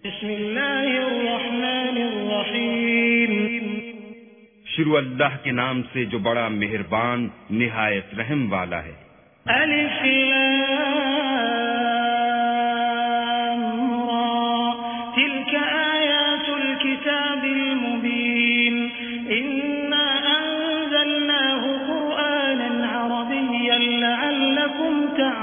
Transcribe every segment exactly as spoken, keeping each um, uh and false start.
بسم اللہ الرحمن الرحیم شروع اللہ کے نام سے جو بڑا مہربان نہایت رحم والا ہے۔ الف لام را تلك آیات الكتاب المبین انا انزلناه قرآنا عربیا لعلکم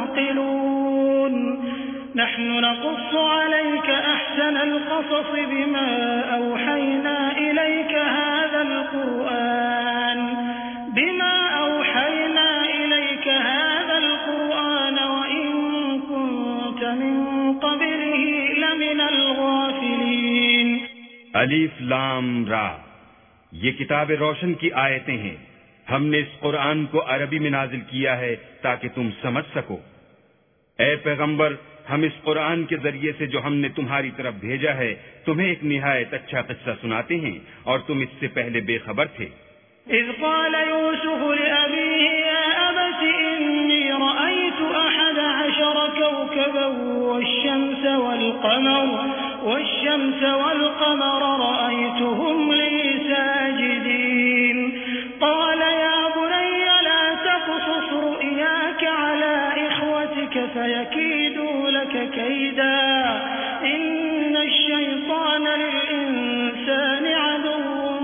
تعقلون نحن نقص عليك أحسن القصص بما أوحينا إليك هذا القرآن بما أوحينا إليك هذا القرآن وإن كنت من قبله لمن الغافلين۔ الف لام را، یہ کتاب روشن کی آیتیں ہیں۔ ہم نے اس قرآن کو عربی میں نازل کیا ہے تاکہ تم سمجھ سکو۔ اے پیغمبر، ہم اس قرآن کے ذریعے سے جو ہم نے تمہاری طرف بھیجا ہے تمہیں ایک نہایت اچھا قصہ سناتے ہیں اور تم اس سے پہلے بے خبر تھے۔ اذ قال يوسف لأبيه يا أبت إني رأيت أحد عشر كوكبا والشمس والقمر والشمس والقمر رأيتهم لي ساجدين قال يا بني لا تقصص رؤياك على إخوتك فيكيدوا لك كيدا إن الشيطان للإنسان عدو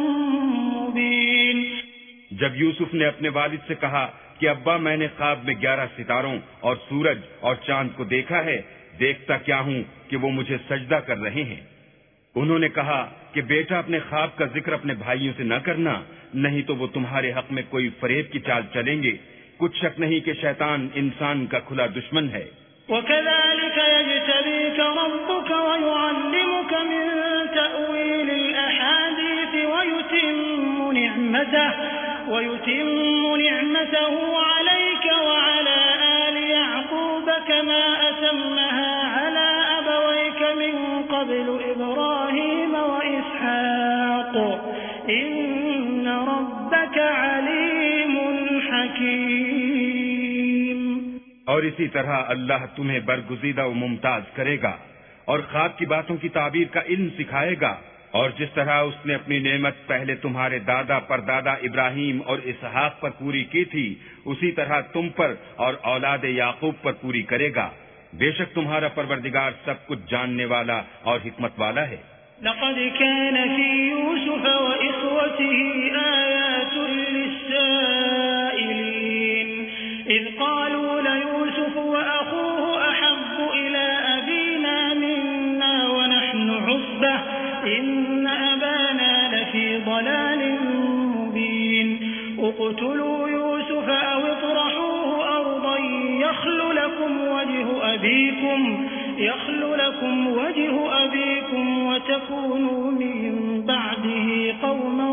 مبين۔ جب یوسف نے اپنے والد سے کہا کہ ابا میں نے خواب میں گیارہ ستاروں اور سورج اور چاند کو دیکھا ہے، دیکھتا کیا ہوں کہ وہ مجھے سجدہ کر رہے ہیں۔ انہوں نے کہا کہ بیٹا اپنے خواب کا ذکر اپنے بھائیوں سے نہ کرنا، نہیں تو وہ تمہارے حق میں کوئی فریب کی چال چلیں گے۔ کچھ شک نہیں کہ شیطان انسان کا کھلا دشمن ہے۔ وَكَذَلِكَ يَجْتَبِيكَ رَبُّكَ وَيُعَلِّمُكَ مِن تَأْوِيلِ الْأَحَادِيثِ وَيُتِمُّ نِعْمَتَهُ وَيُتِمُّ نِعْمَتَهُ عَلَيْكَ وَعَلَى آلِ يَعْقُوبَ كَمَا أَتَمَّهَا عَلَى أَبَوَيْكَ مِن قَبْلُ إِبْرَاهِيمَ وَإِسْحَاقَ إِنَّ رَبَّكَ عَلِيمٌ حَكِيمٌ۔ اور اسی طرح اللہ تمہیں برگزیدہ و ممتاز کرے گا اور خواب کی باتوں کی تعبیر کا علم سکھائے گا، اور جس طرح اس نے اپنی نعمت پہلے تمہارے دادا پردادا ابراہیم اور اسحاق پر پوری کی تھی، اسی طرح تم پر اور اولاد یعقوب پر پوری کرے گا۔ بے شک تمہارا پروردگار سب کچھ جاننے والا اور حکمت والا ہے۔ لقد كان في يوسف وإخوته آيات للسائلين إذ قالوا ليوسف وأخوه أحب إلى أبينا منا ونحن عصبة إن أبانا لفي ضلال مبين اقتلوا يوسف أو اطرحوه أرضا يخل لكم وجه أبيكم يخل لكم وجه أبيكم وتكونوا من بعده قوما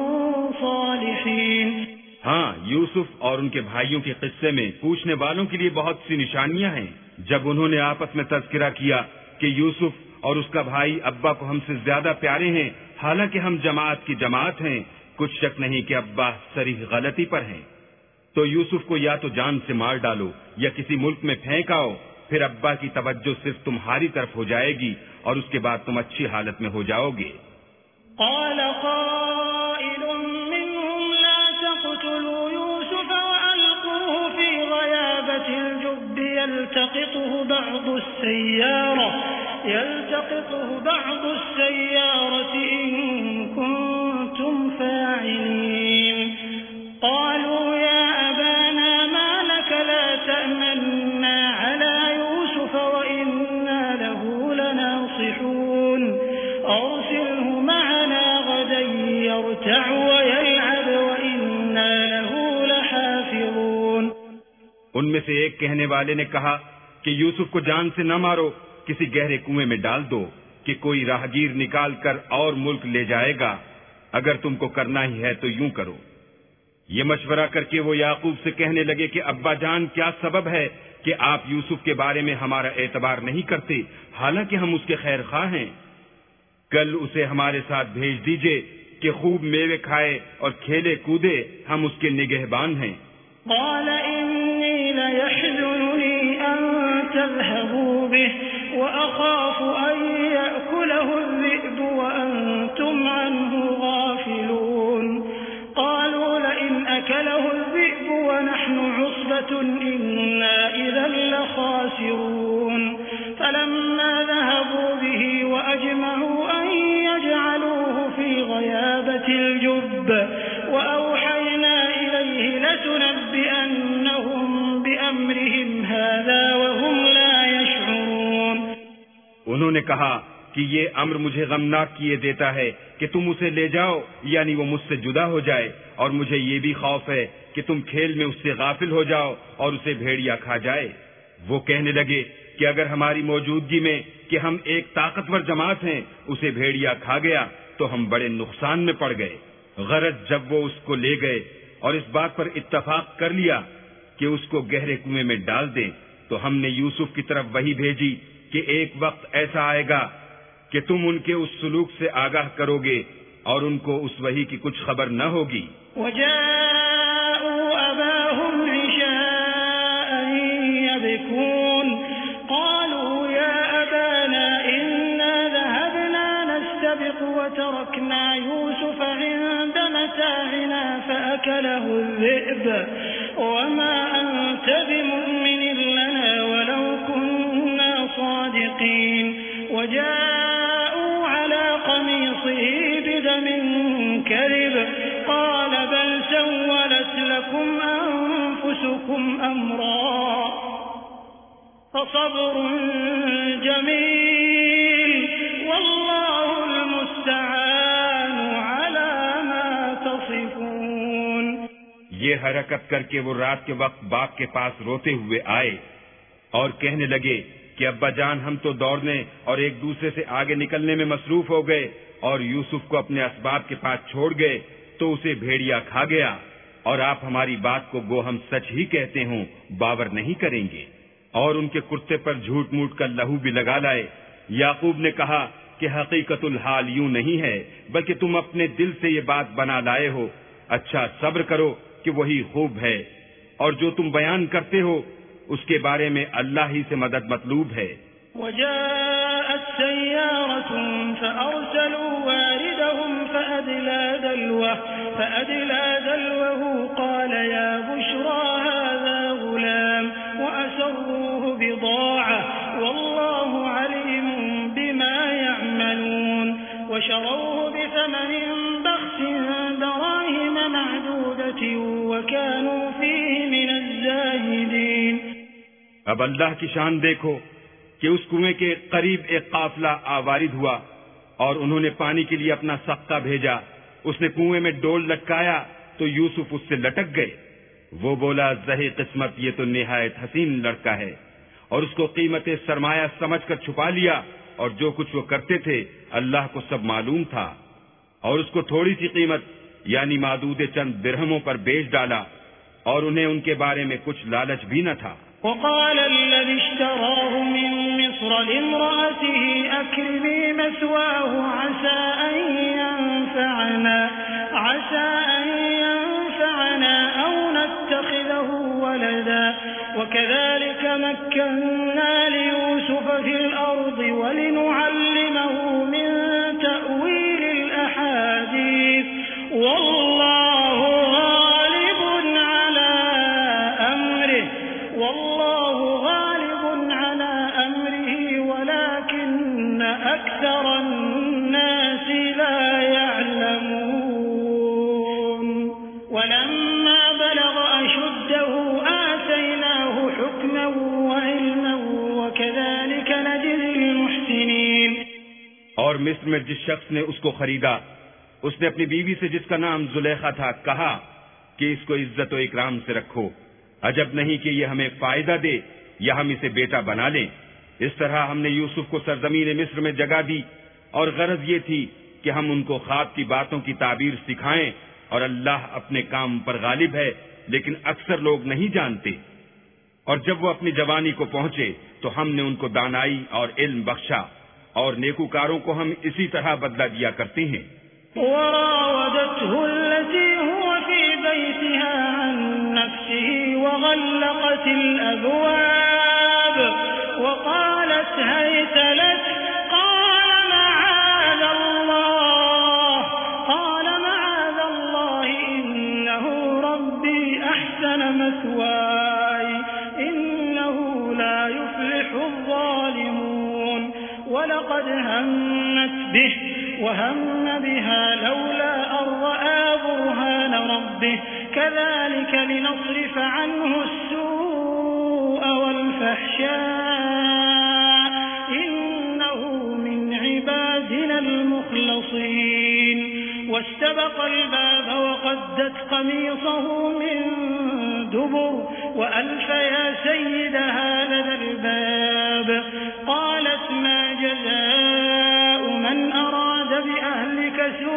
صالحين۔ ہاں، یوسف اور ان کے بھائیوں کے قصے میں پوچھنے والوں کے لیے بہت سی نشانیاں ہیں۔ جب انہوں نے آپس میں تذکرہ کیا کہ یوسف اور اس کا بھائی ابا کو ہم سے زیادہ پیارے ہیں، حالانکہ ہم جماعت کی جماعت ہیں، کچھ شک نہیں کہ ابا صریح غلطی پر ہیں، تو یوسف کو یا تو جان سے مار ڈالو یا کسی ملک میں پھینک آؤ، پھر ابا کی توجہ صرف تمہاری طرف ہو جائے گی اور اس کے بعد تم اچھی حالت میں ہو جاؤ گے۔ قال قائل منهم لا تقتلوا يوسف وألقوه في غيابة الجب يلتقطه بعض السيارة يلتقطه بعض السيارة إن كنتم فاعلين قالوا يا أبانا ما لك لا تأمنا على يوسف وإنا له لناصحون أرسله معنا غدا يرتع ويلعب وإنا له لحافظون۔ ان میں سے ایک کہنے والے نے کہا کہ یوسف کو جان سے نہ مارو، کسی گہرے کنویں میں ڈال دو کہ کوئی راہگیر نکال کر اور ملک لے جائے گا، اگر تم کو کرنا ہی ہے تو یوں کرو۔ یہ مشورہ کر کے وہ یعقوب سے کہنے لگے کہ ابا جان کیا سبب ہے کہ آپ یوسف کے بارے میں ہمارا اعتبار نہیں کرتے، حالانکہ ہم اس کے خیر خواہ ہیں؟ کل اسے ہمارے ساتھ بھیج دیجئے کہ خوب میوے کھائے اور کھیلے کودے، ہم اس کے نگہبان ہیں۔ قال إني ليحزنني أن تذهبوا به وأخاف أن يأكله عُصْبَةٌ إِنَّا إِذًا لَخَاسِرُونَ فَلَمَّا ذَهَبُوا بِهِ وَأَجْمَعُوا أَن يَجْعَلُوهُ فِي غَيَابَةِ الْجُبِّ وَأَوْحَيْنَا إِلَيْهِ لَتُنَبِّئَنَّهُم بِأَمْرِهِمْ هَٰذَا وَهُمْ لَا يَشْعُرُونَ انہوں نے کہا کہ یہ امر مجھے غمناک کیے دیتا ہے کہ تم اسے لے جاؤ، یعنی وہ مجھ سے جدا ہو جائے، اور مجھے یہ بھی خوف ہے کہ تم کھیل میں اس سے غافل ہو جاؤ اور اسے بھیڑیا کھا جائے۔ وہ کہنے لگے کہ اگر ہماری موجودگی میں کہ ہم ایک طاقتور جماعت ہیں اسے بھیڑیا کھا گیا تو ہم بڑے نقصان میں پڑ گئے۔ غرض جب وہ اس کو لے گئے اور اس بات پر اتفاق کر لیا کہ اس کو گہرے کنویں میں ڈال دیں، تو ہم نے یوسف کی طرف وحی بھیجی کہ ایک وقت ایسا آئے گا کہ تم ان کے اس سلوک سے آگاہ کرو گے اور ان کو اس وحی کی کچھ خبر نہ ہوگی۔ وَجَاءُوا أَبَاهُمْ عِشَاءً يَبْكُونَ قَالُوا يَا أَبَانَا إِنَّا ذَهَبْنَا نَسْتَبِقُ وَتَرَكْنَا يُوسُفَ عِندَ مَتَاعِنَا فَأَكَلَهُ الذِّئْبُ وَمَا أَنتَ بِمُؤْمِنٍ لَنَا وَلَوْ كُنَّا صَادِقِينَ وَجَاءُوا عَلَى قَمِيصِهِ بِدَمٍ كَذِبٍ قَالَ بَلْ سَوَّلَتْ لَكُمْ أَنفُسُكُمْ أَمْرًا فَصَبْرٌ جَمِيلٌ وَاللَّهُ الْمُسْتَعَانُ عَلَى مَا تَصِفُونَ۔ یہ حرکت کر کے وہ رات کے وقت باغ کے پاس روتے ہوئے آئے اور کہنے لگے کہ ابا جان ہم تو دوڑنے اور ایک دوسرے سے آگے نکلنے میں مصروف ہو گئے اور یوسف کو اپنے اسباب کے پاس چھوڑ گئے تو اسے بھیڑیا کھا گیا، اور آپ ہماری بات کو گو ہم سچ ہی کہتے ہوں باور نہیں کریں گے، اور ان کے کرتے پر جھوٹ موٹ کا لہو بھی لگا لائے۔ یعقوب نے کہا کہ حقیقت الحال یوں نہیں ہے بلکہ تم اپنے دل سے یہ بات بنا لائے ہو، اچھا صبر کرو کہ وہی خوب ہے، اور جو تم بیان کرتے ہو اس کے بارے میں اللہ ہی سے مدد مطلوب ہے۔ وَجَاءَتْ سَيَّارَةٌ فَأَرْسَلُوا وَارِدَهُمْ فَأَدْلَىٰ دَلْوَهُ فَأَدْلَىٰ دَلْوَهُ قَالَ يَا بُشْرَىٰ هَٰذَا غُلَامٌ وَأَسَرُّوهُ بِضَاعَةً وَاللَّهُ عَلِيمٌ بِمَا يَعْمَلُونَ وَشَرَوْهُ بِثَمَنٍ بَخْسٍ دَرَاهِمَ مَعْدُودَةٍ وَكَانُوا فِيهِ مِنَ الزَّاهِدِينَ۔ اب اللہ کی شان دیکھو کہ اس کنویں کے قریب ایک قافلہ آوارد ہوا اور انہوں نے پانی کے لیے اپنا سقہ بھیجا، اس نے کنویں میں ڈول لٹکایا تو یوسف اس سے لٹک گئے۔ وہ بولا زہی قسمت یہ تو نہایت حسین لڑکا ہے، اور اس کو قیمت سرمایہ سمجھ کر چھپا لیا، اور جو کچھ وہ کرتے تھے اللہ کو سب معلوم تھا، اور اس کو تھوڑی سی قیمت یعنی معدود چند درہموں پر بیچ ڈالا، اور انہیں ان کے بارے میں کچھ لالچ بھی نہ تھا۔ وقال الذي اشتراه من مصر لامرأته أكرمي مثواه عسى أن ينفعنا عسى أن ينفعنا أو نتخذه ولدا وكذلك مكنا ليوسف في الأرض ولنعلمه من تأويل الأحاديث والله غالب على أمره والله غالب على أمره ولكن أكثر الناس لا يعلمون ولما بلغ أشده آتيناه حكما وعلما وكذلك نجزي المحسنين۔ اور مصر میں جس شخص نے اس کو خریدا اس نے اپنی بیوی سے جس کا نام زلیخا تھا کہا کہ اس کو عزت و اکرام سے رکھو، عجب نہیں کہ یہ ہمیں فائدہ دے یا ہم اسے بیٹا بنا لیں۔ اس طرح ہم نے یوسف کو سرزمین مصر میں جگہ دی، اور غرض یہ تھی کہ ہم ان کو خواب کی باتوں کی تعبیر سکھائیں، اور اللہ اپنے کام پر غالب ہے لیکن اکثر لوگ نہیں جانتے۔ اور جب وہ اپنی جوانی کو پہنچے تو ہم نے ان کو دانائی اور علم بخشا، اور نیکوکاروں کو ہم اسی طرح بدلہ دیا کرتے ہیں۔ وراودته التي هو في بيتها عن نفسه وغلقت الأبواب وقالت هيت لك قال معاذ الله قال معاذ الله إنه ربي أحسن مثواي وهمت به وهم بها لولا أن رأى برهان ربه كذلك لنصرف عنه السوء والفحشاء إنه من عبادنا المخلصين واستبق الباب وقدت قميصه من دبر وألف يا سيدها لدى الباب قالت ما جزاء من أراد بأهلك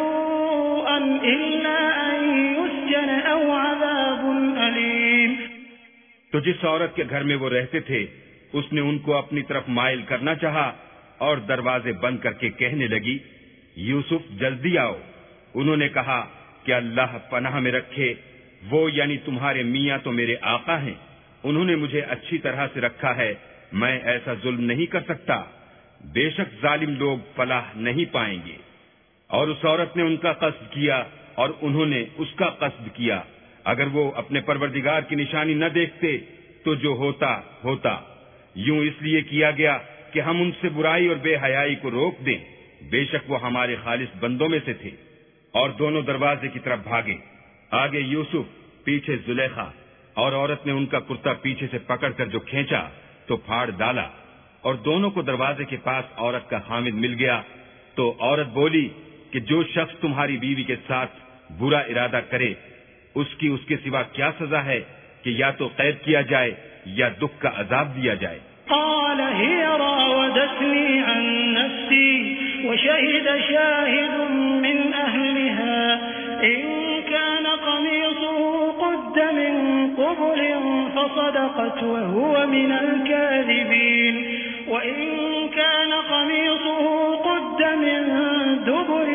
سوءا إلا أن يسجن أو عذاب أليم. تو جس عورت کے گھر میں وہ رہتے تھے اس نے ان کو اپنی طرف مائل کرنا چاہا اور دروازے بند کر کے کہنے لگی یوسف جلدی آؤ. انہوں نے کہا کہ اللہ پناہ میں رکھے، وہ یعنی تمہارے میاں تو میرے آقا ہیں، انہوں نے مجھے اچھی طرح سے رکھا ہے، میں ایسا ظلم نہیں کر سکتا، بے شک ظالم لوگ فلاح نہیں پائیں گے. اور اس عورت نے ان کا قصد کیا اور انہوں نے اس کا قصد کیا. اگر وہ اپنے پروردگار کی نشانی نہ دیکھتے تو جو ہوتا ہوتا. یوں اس لیے کیا گیا کہ ہم ان سے برائی اور بے حیائی کو روک دیں، بے شک وہ ہمارے خالص بندوں میں سے تھے. اور دونوں دروازے کی طرف بھاگے، آگے یوسف پیچھے زلیخا، اور عورت نے ان کا کرتا پیچھے سے پکڑ کر جو کھینچا تو پھاڑ ڈالا، اور دونوں کو دروازے کے پاس عورت کا خامد مل گیا. تو عورت بولی کہ جو شخص تمہاری بیوی کے ساتھ برا ارادہ کرے اس کی اس کے سوا کیا سزا ہے کہ یا تو قید کیا جائے یا دکھ کا عذاب دیا جائے. قال هي راودتني عن نفسي وشهد شاهد من أهلها إن كان قميصه قد من قبل فصدقت وهو من الكاذبين وإن كان قميصه قد من دبر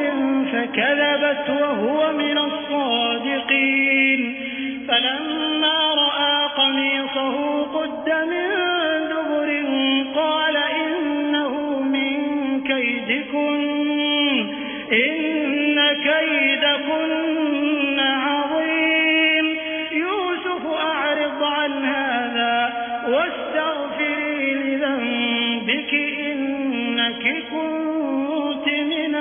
فكذبت وهو من الصادقين فلما رأى قميصه قد من دبر قال إنه من كيدكن إن كيدكن عظيم يوسف أعرض عن هذا واستغفري لذنبك إنك كنت من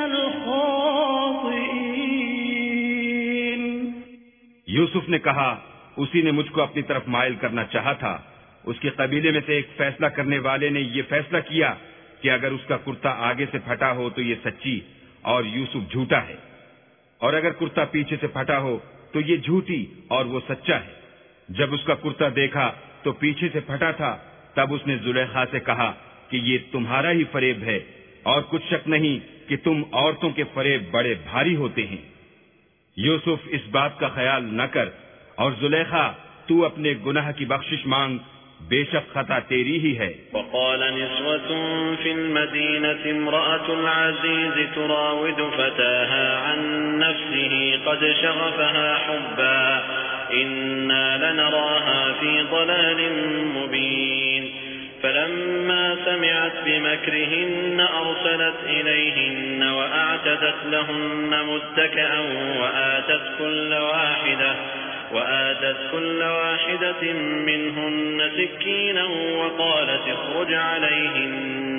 الخاطئين. یوسف نے کہا اسی نے مجھ کو اپنی طرف مائل کرنا چاہا تھا. اس کے قبیلے میں سے ایک فیصلہ کرنے والے نے یہ فیصلہ کیا کہ اگر اس کا کرتا آگے سے پھٹا ہو تو یہ سچی اور یوسف جھوٹا ہے، اور اگر کرتا پیچھے سے پھٹا ہو تو یہ جھوٹی اور وہ سچا ہے. جب اس کا کرتا دیکھا تو پیچھے سے پھٹا تھا، تب اس نے زلیخا سے کہا کہ یہ تمہارا ہی فریب ہے، اور کچھ شک نہیں کہ تم عورتوں کے فریب بڑے بھاری ہوتے ہیں. یوسف اس بات کا خیال نہ کر، اور زلیخا تو اپنے گناہ کی بخشش مانگ، بے شک خطا تیری ہی ہے. وقال نسوة في المدينة امرأة العزيز تراود فتاها عن نفسه قد شغفها حبا إنا لنراها في ضلال مبين فلما سمعت بمكرهن أرسلت إليهن وأعتدت لهن متكئا وآتت كل واحدة وآتت كل واحدة منهن سكينا وقالت اخرج عليهن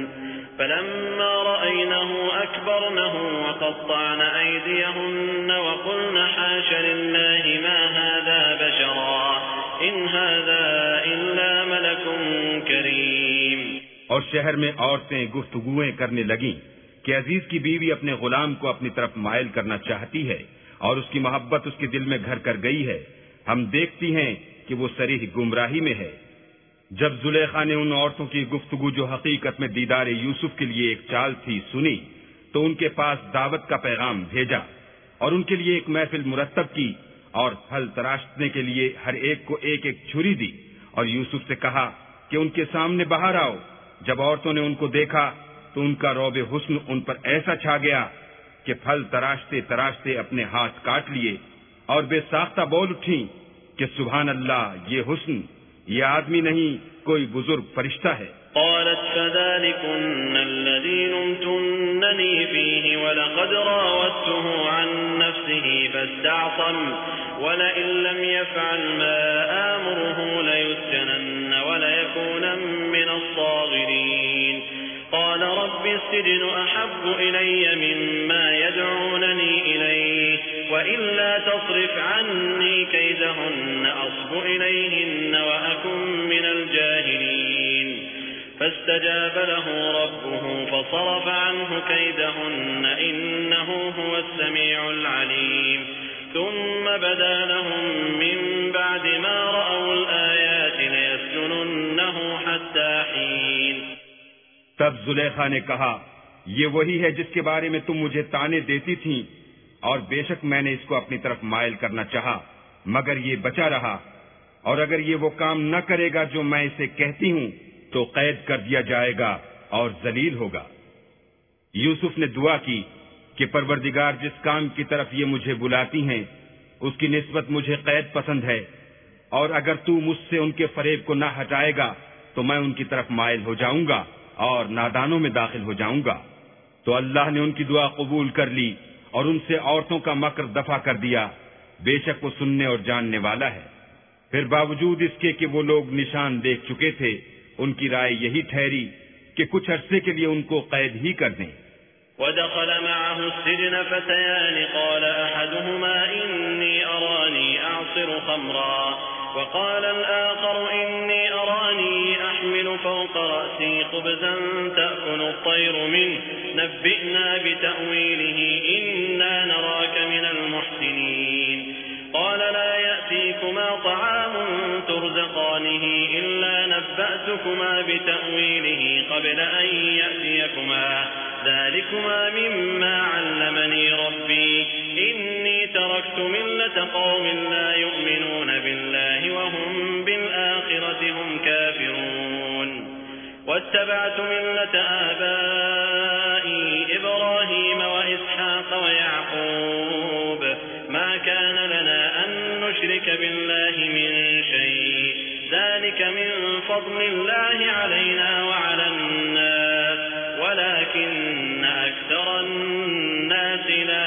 فلما رأينه أكبرنه وقطعن أيديهن وقلن حاش لله ما هذا بشرا إن هذا إلا ملك كريم. اور شہر میں عورتیں گفتگویں کرنے لگیں کہ عزیز کی بیوی اپنے غلام کو اپنی طرف مائل کرنا چاہتی ہے اور اس کی محبت اس کے دل میں گھر کر گئی ہے، ہم دیکھتی ہیں کہ وہ صریح گمراہی میں ہے. جب زلیخا نے ان عورتوں کی گفتگو جو حقیقت میں دیدار یوسف کے لیے ایک چال تھی سنی تو ان کے پاس دعوت کا پیغام بھیجا اور ان کے لیے ایک محفل مرتب کی اور پھل تراشنے کے لیے ہر ایک کو ایک ایک چھری دی اور یوسف سے کہا کہ ان کے سامنے باہر آؤ. جب عورتوں نے ان کو دیکھا تو ان کا روب حسن ان پر ایسا چھا گیا کہ پھل تراشتے تراشتے اپنے ہاتھ کاٹ لیے اور بے ساختہ بول اٹھیں کہ سبحان اللہ، یہ حسن، یہ آدمی نہیں کوئی بزرگ فرشتہ ہے. قالت فذلكن الذي لمتنني فيه ولقد راودته عن نفسه فاستعصم ولئن لم يفعل ما آمره ليسجنن وليكون من الصاغرين. قال رب السجن أحب إلي مما يدعونني إليه وإلا تصرف عني كيدهن أصب إليهن وأكن من الجاهلين فاستجاب له ربه فصرف عنه كيدهن إنه هو السميع العليم ثم بدا لهم من بعد ما رأوا الآيات ليسجننه حتى حين. تب زلیخا نے کہا یہ وہی ہے جس کے بارے میں تم مجھے طعنے دیتی تھیں اور بے شک میں نے اس کو اپنی طرف مائل کرنا چاہا مگر یہ بچا رہا اور اگر یہ وہ کام نہ کرے گا جو میں اسے کہتی ہوں تو قید کر دیا جائے گا اور ذلیل ہوگا. یوسف نے دعا کی کہ پروردگار جس کام کی طرف یہ مجھے بلاتی ہیں اس کی نسبت مجھے قید پسند ہے اور اگر تو مجھ سے ان کے فریب کو نہ ہٹائے گا تو میں ان کی طرف مائل ہو جاؤں گا اور نادانوں میں داخل ہو جاؤں گا. تو اللہ نے ان کی دعا قبول کر لی اور ان سے عورتوں کا مکر دفع کر دیا. بے شک وہ سننے اور جاننے والا ہے. پھر باوجود اس کے کہ وہ لوگ نشان دیکھ چکے تھے ان کی رائے یہی ٹھہری کہ کچھ عرصے کے لیے ان کو قید ہی کر دیں. ودخل معه السجن فتيان قال أحدهما إني أراني أعصر خمرا وقال الآخر إني أراني أحمل فوق رأسي خبزا تأكل الطير منه نبئنا بتأويله إنا نراك من المحسنين. قال لا يأتيكما طعام ترزقانه إلا نبأتكما بتأويله قبل أن يأتيكما ذلكما مما علمني ربي إني تركت ملة قوم لا يؤمنون بالله وهم بالآخرة هم كافرون واتبعت ملة آبائي إبراهيم وإسحاق ويعقوب ما كان لنا أن نشرك بالله من شيء ذلك من فضل الله علينا وعلى الناس ولكن أكثر الناس لا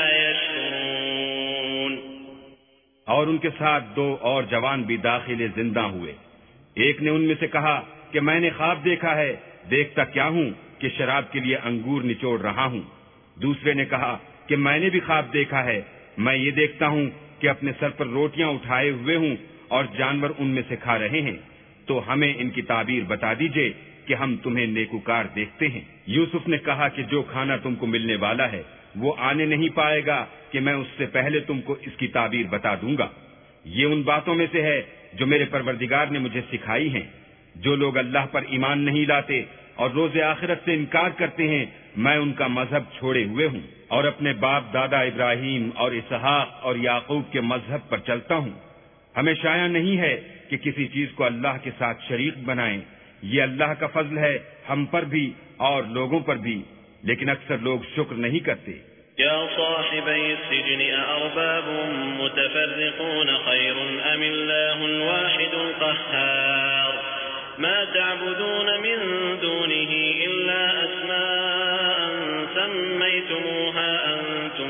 يشكرون. اور ان کے ساتھ دو اور جوان بھی داخل زندہ ہوئے. ایک نے ان میں سے کہا کہ میں نے خواب دیکھا ہے, دیکھتا کیا ہوں کہ شراب کے لیے انگور نچوڑ رہا ہوں. دوسرے نے کہا کہ میں نے بھی خواب دیکھا ہے, میں یہ دیکھتا ہوں کہ اپنے سر پر روٹیاں اٹھائے ہوئے ہوں اور جانور ان میں سے کھا رہے ہیں, تو ہمیں ان کی تعبیر بتا دیجئے کہ ہم تمہیں نیکوکار دیکھتے ہیں. یوسف نے کہا کہ جو کھانا تم کو ملنے والا ہے وہ آنے نہیں پائے گا کہ میں اس سے پہلے تم کو اس کی تعبیر بتا دوں گا. یہ ان باتوں میں سے ہے جو میرے پروردگار نے مجھے سکھائی ہیں. جو لوگ اللہ پر ایمان نہیں لاتے اور روز آخرت سے انکار کرتے ہیں میں ان کا مذہب چھوڑے ہوئے ہوں اور اپنے باپ دادا ابراہیم اور اسحاق اور یعقوب کے مذہب پر چلتا ہوں. ہمیں شایع نہیں ہے کہ کسی چیز کو اللہ کے ساتھ شریک بنائیں. یہ اللہ کا فضل ہے ہم پر بھی اور لوگوں پر بھی, لیکن اکثر لوگ شکر نہیں کرتے. يا صاحبي السجن أأرباب متفرقون خير أم الله الواحد القهار ما تعبدون من دونه إلا أسماء سميتموها أنتم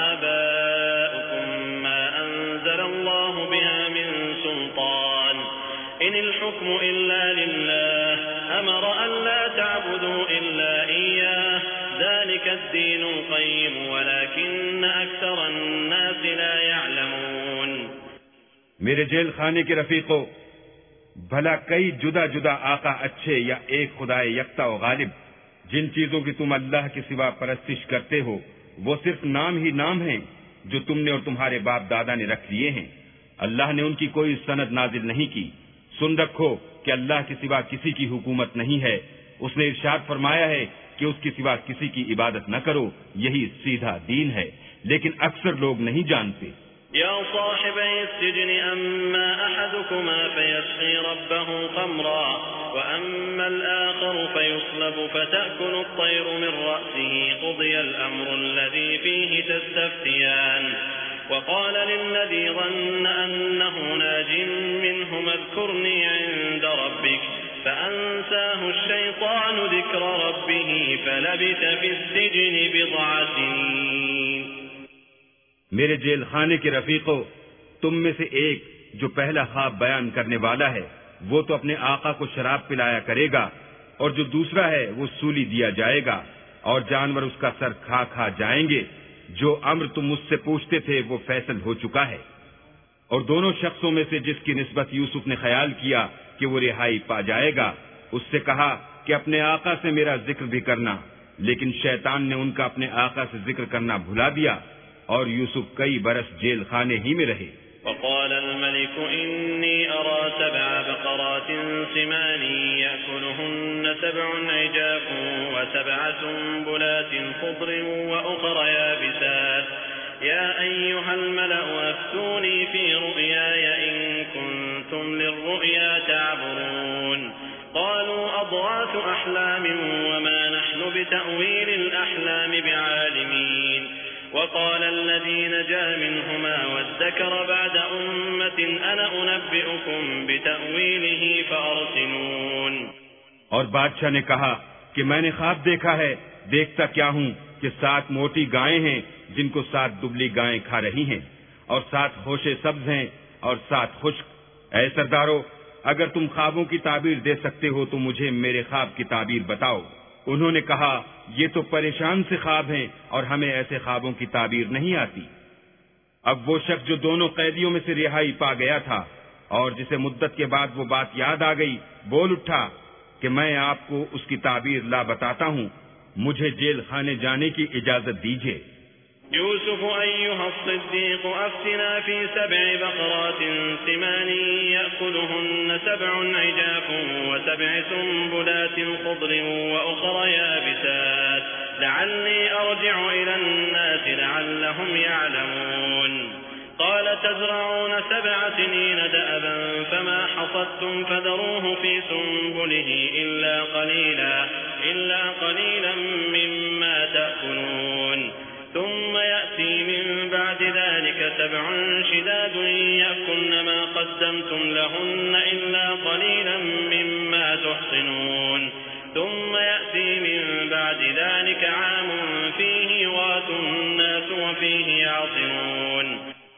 وآباؤكم ما أنزل الله بها من سلطان إن الحكم إلا لله أمر أن لا تعبدوا إلا إياه ذلك الدين القيم ولكن أكثر الناس لا يعلمون. میرے جیل خانے کے رفیقو, بھلا کئی جدا جدا آقا اچھے یا ایک خدائے یکتا و غالب, جن چیزوں کی تم اللہ کے سوا پرستش کرتے ہو وہ صرف نام ہی نام ہیں جو تم نے اور تمہارے باپ دادا نے رکھ لیے ہیں. اللہ نے ان کی کوئی سند نازل نہیں کی. سن رکھو کہ اللہ کے سوا کسی کی حکومت نہیں ہے. اس نے ارشاد فرمایا ہے کہ اس کے سوا کسی کی عبادت نہ کرو, یہی سیدھا دین ہے, لیکن اکثر لوگ نہیں جانتے. يا صاحبي السجن أما أحدكما فيسقي ربه خمرا وأما الآخر فيصلب فتأكل الطير من رأسه قضي الأمر الذي فيه تستفتيان وقال للذي ظن أنه ناج منهم اذكرني عند ربك فأنساه الشيطان ذكر ربه فلبث في السجن بضع سنين. میرے جیل خانے کے رفیقو, تم میں سے ایک جو پہلا خواب بیان کرنے والا ہے وہ تو اپنے آقا کو شراب پلایا کرے گا اور جو دوسرا ہے وہ سولی دیا جائے گا. اور جانور اس کا سر کھا کھا جائیں گے. جو امر تم مجھ سے پوچھتے تھے وہ فیصل ہو چکا ہے. اور دونوں شخصوں میں سے جس کی نسبت یوسف نے خیال کیا کہ وہ رہائی پا جائے گا، اس سے کہا کہ اپنے آقا سے میرا ذکر بھی کرنا، لیکن شیطان نے ان کا اپنے آقا سے ذکر کرنا بھلا دیا، اور یوسف کئی برس جیل خانے ہی میں رہے. وقال الملك إني أرى سبع بقرات سمان يأكلهن سبع عجاف وسبع سنبلات خضر وأخر يابسات يا أيها الملأ أفتوني في رؤياي إن كنتم للرؤيا تعبرون قالوا أضغاث أحلام وما نحن بتأويل الأحلام بعالمين وقال الذي نجا منهما وادكر بعد أمة أنا أنبئكم بتأويله فأرسلون. اور بادشاہ نے کہا کہ میں نے خواب دیکھا ہے، دیکھتا کیا ہوں کہ سات موٹی گائیں ہیں جن کو سات دبلی گائیں کھا رہی ہیں، اور سات خوشے سبز ہیں اور سات خشک. اے سردارو، اگر تم خوابوں کی تعبیر دے سکتے ہو تو مجھے میرے خواب کی تعبیر بتاؤ. انہوں نے کہا یہ تو پریشان سے خواب ہیں اور ہمیں ایسے خوابوں کی تعبیر نہیں آتی. اب وہ شخص جو دونوں قیدیوں میں سے رہائی پا گیا تھا اور جسے مدت کے بعد وہ بات یاد آ گئی، بول اٹھا کہ میں آپ کو اس کی تعبیر لا بتاتا ہوں، مجھے جیل خانے جانے کی اجازت دیجیے. يوسف أيها الصديق أفتنا في سبع بقرات سمان يأكلهن سبع عجاف وسبع سنبلات خضر وأخر يابسات لعلي أرجع إلى الناس لعلهم يعلمون قال تزرعون سبع سنين دأبا فما حصدتم فذروه في سنبله إلا قليلا إلا قليلا مما تأكلون ثم يأتي من بعد ذلك سبع شداد يأكلن ما قدمتم لهن إلا قليلا مما تحصنون ثم يأتي من بعد ذلك عام فيه يغاث الناس وفيه يعصرون.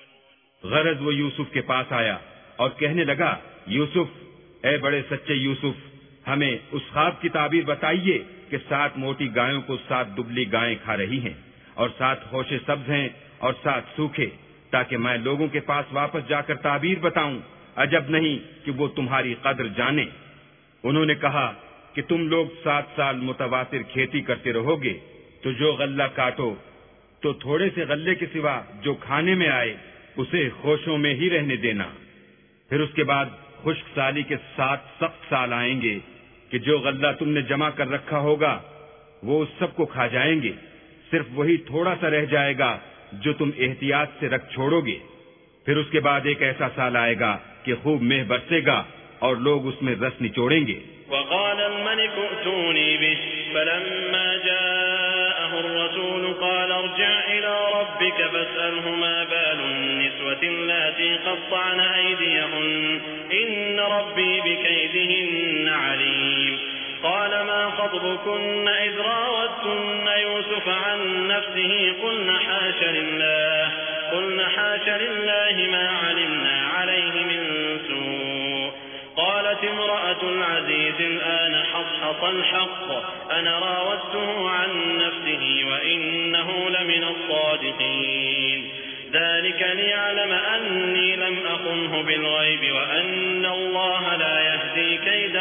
غرض وہ یوسف کے پاس آیا اور کہنے لگا، یوسف، اے بڑے سچے یوسف، ہمیں اس خواب کی تعبیر بتائیے کہ سات موٹی گایوں کو سات دبلی گائیں کھا رہی ہیں اور سات خوشے سبز ہیں اور سات سوکھے، تاکہ میں لوگوں کے پاس واپس جا کر تعبیر بتاؤں. عجب نہیں کہ وہ تمہاری قدر جانے. انہوں نے کہا کہ تم لوگ سات سال متواتر کھیتی کرتے رہو گے، تو جو غلہ کاٹو تو تھوڑے سے غلے کے سوا جو کھانے میں آئے اسے خوشوں میں ہی رہنے دینا. پھر اس کے بعد خشک سالی کے سات سخت سال آئیں گے کہ جو غلہ تم نے جمع کر رکھا ہوگا وہ اس سب کو کھا جائیں گے، صرف وہی تھوڑا سا رہ جائے گا جو تم احتیاط سے رکھ چھوڑو گے. پھر اس کے بعد ایک ایسا سال آئے گا کہ خوب مہ برسے گا اور لوگ اس میں رس نچوڑیں گے. وقال الملك ائتوني به فلما جاءه الرسول قال ارجع إلى ربك فاسأله ما بال النسوة اللاتي قطعن أيديهن إن ربي بكيدهن عليم. قال ما خطبكن إذ راوتن يوسف عن نفسه قلن حاش لله قلن حاش لله ما علمنا عليه من سوء. قالت امرأة العزيز الآن حصحص الحق أنا راودته عن نفسه وإنه لمن الصادقين. ذلك ليعلم أني لم أخنه بالغيب وأن الله لا يهدي كيد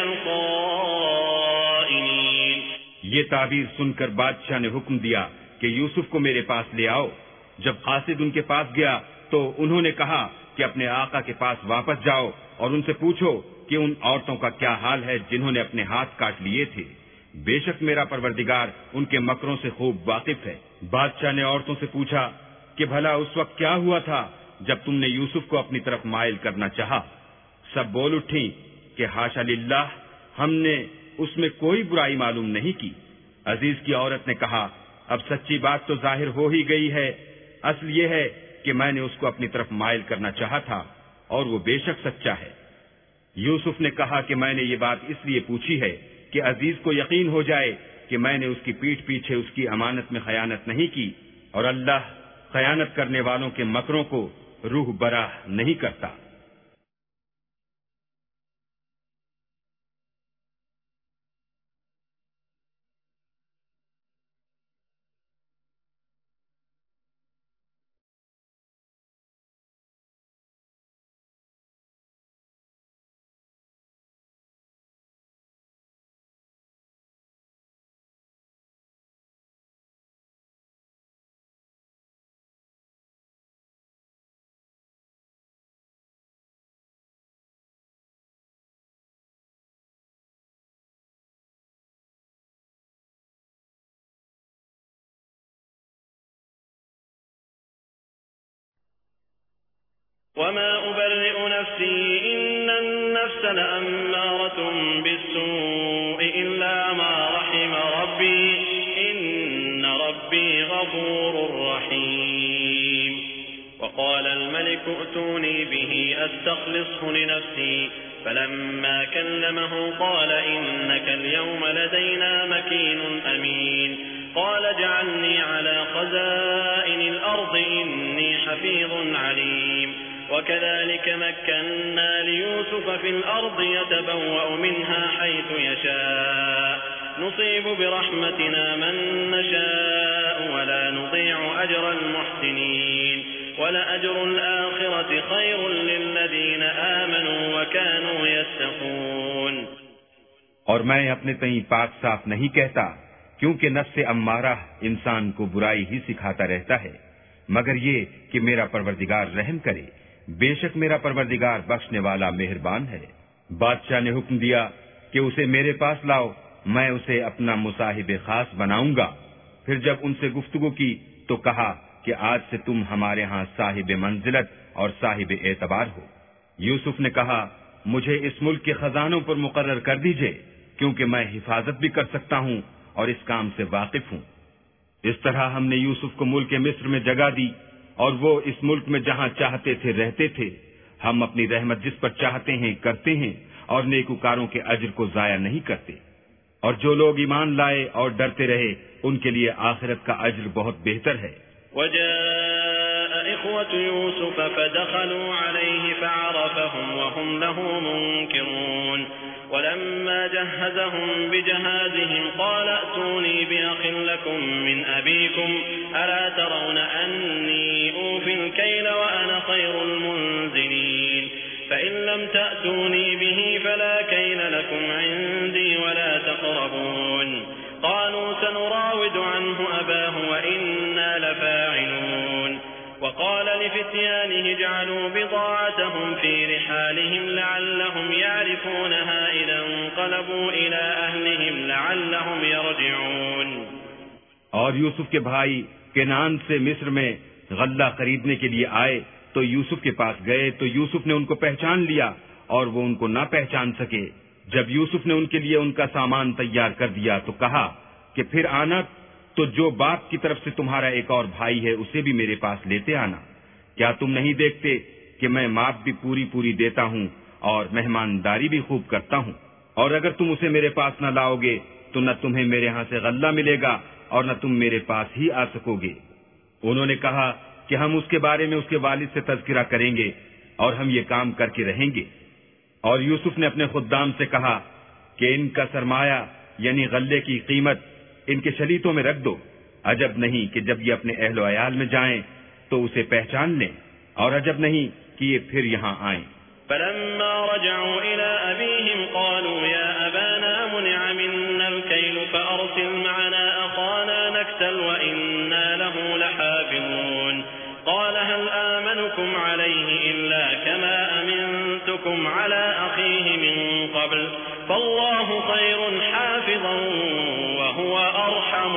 الخائنين. یہ تعبیر سن کر بادشاہ نے حکم دیا کہ یوسف کو میرے پاس لے آؤ. جب قاصد ان کے پاس گیا تو انہوں نے کہا کہ اپنے آقا کے پاس واپس جاؤ اور ان سے پوچھو کہ ان عورتوں کا کیا حال ہے جنہوں نے اپنے ہاتھ کاٹ لیے تھے. بے شک میرا پروردگار ان کے مکروں سے خوب واقف ہے. بادشاہ نے عورتوں سے پوچھا کہ بھلا اس وقت کیا ہوا تھا جب تم نے یوسف کو اپنی طرف مائل کرنا چاہا؟ سب بول اٹھیں کہ حاشا للہ، ہم نے اس میں کوئی برائی معلوم نہیں کی. عزیز کی عورت نے کہا، اب سچی بات تو ظاہر ہو ہی گئی ہے. اصل یہ ہے کہ میں نے اس کو اپنی طرف مائل کرنا چاہا تھا اور وہ بے شک سچا ہے. یوسف نے کہا کہ میں نے یہ بات اس لیے پوچھی ہے کہ عزیز کو یقین ہو جائے کہ میں نے اس کی پیٹھ پیچھے اس کی امانت میں خیانت نہیں کی، اور اللہ خیانت کرنے والوں کے مکروں کو روح براہ نہیں کرتا. وما أبرئ نفسي إن النفس لأمارة بالسوء إلا ما رحم ربي إن ربي غفور رحيم وقال الملك ائتوني به أستخلصه لنفسي فلما كلمه قال إنك اليوم لدينا مكين أمين قال اجعلني على خزائن الأرض إني حفيظ عليم وكذلك مكنا ليوسف في الأرض يتبوأ منها حيث يشاء نصيب برحمتنا من نشاء ولا نضيع أجر المحسنين ولأجر الآخرة خير للذين آمنوا وكانوا يتقون. اور میں اپنے تئیں پاک صاف نہیں کہتا کیونکہ نفس امارہ انسان کو برائی ہی سکھاتا رہتا ہے مگر یہ کہ میرا پروردگار رحم کرے بے شک میرا پروردگار بخشنے والا مہربان ہے. بادشاہ نے حکم دیا کہ اسے میرے پاس لاؤ میں اسے اپنا مصاحب خاص بناؤں گا. پھر جب ان سے گفتگو کی تو کہا کہ آج سے تم ہمارے ہاں صاحب منزلت اور صاحب اعتبار ہو. یوسف نے کہا مجھے اس ملک کے خزانوں پر مقرر کر دیجئے کیونکہ میں حفاظت بھی کر سکتا ہوں اور اس کام سے واقف ہوں. اس طرح ہم نے یوسف کو ملک مصر میں جگہ دی اور وہ اس ملک میں جہاں چاہتے تھے رہتے تھے. ہم اپنی رحمت جس پر چاہتے ہیں کرتے ہیں اور نیکوکاروں کے اجر کو ضائع نہیں کرتے. اور جو لوگ ایمان لائے اور ڈرتے رہے ان کے لیے آخرت کا اجر بہت بہتر ہے. وجاء إخوة يوسف فدخلوا عليه فعرفهم وهم له منكرون ولما جهزهم بجهازهم قال ائتوني بأخ لكم من أبيكم ألا ترون أني أوفي الكيل وأنا خير المنزلين فإن لم تأتوني به فلا كيل لكم عندي ولا تقربون قالوا سنراود عنه أباه وإنا لفاعلون وقال لفتيانه اجعلوا بضاعتهم في رحالهم لعلهم يعرفونها إذا انقلبوا إلى أهلهم لعلهم يرجعون. اور یوسف کے بھائی کنعان سے مصر میں غلہ خریدنے کے لیے آئے تو یوسف کے پاس گئے تو یوسف نے ان کو پہچان لیا اور وہ ان کو نہ پہچان سکے. جب یوسف نے ان کے لیے ان کا سامان تیار کر دیا تو کہا کہ پھر آنا تو جو باپ کی طرف سے تمہارا ایک اور بھائی ہے اسے بھی میرے پاس لیتے آنا. کیا تم نہیں دیکھتے کہ میں ماپ بھی پوری پوری دیتا ہوں اور مہمانداری بھی خوب کرتا ہوں؟ اور اگر تم اسے میرے پاس نہ لاؤ گے تو نہ تمہیں میرے ہاں سے غلہ ملے گا اور نہ تم میرے پاس ہی آ سکو گے. انہوں نے کہا کہ ہم اس کے بارے میں اس کے والد سے تذکرہ کریں گے اور ہم یہ کام کر کے رہیں گے. اور یوسف نے اپنے خدام سے کہا کہ ان کا سرمایہ یعنی غلے کی قیمت ان کے شلیتوں میں رکھ دو. عجب نہیں کہ جب یہ اپنے اہل و عیال میں جائیں تو اسے پہچان لیں اور عجب نہیں کہ یہ پھر یہاں آئیں. فلما رجعوا إلى أبيهم قالوا يا أبانا منع منا الكيل فأرسل معنا أخانا نكتل وإنا له لحافظون قال هل آمنكم عليه إلا كما أمنتكم على أخيه من قبل فالله خير حافظا وهو أرحم